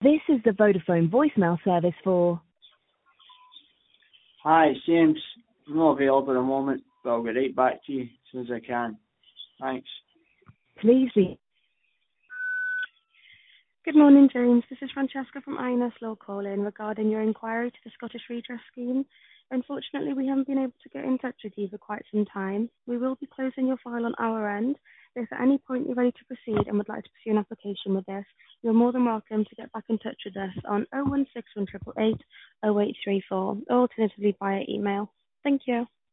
This is the Vodafone voicemail service for. Hi, it's James. I'm not available at the moment, but I'll get right back to you as soon as I can. Thanks. Please leave. Good morning, James. This is Francesca from INS Law calling regarding your inquiry to the Scottish Redress Scheme. Unfortunately, we haven't been able to get in touch with you for quite some time. We will be closing your file on our end. If at any point you're ready to proceed and would like to pursue an application with us, you're more than welcome to get back in touch with us on 016 188 0834 or alternatively via email. Thank you.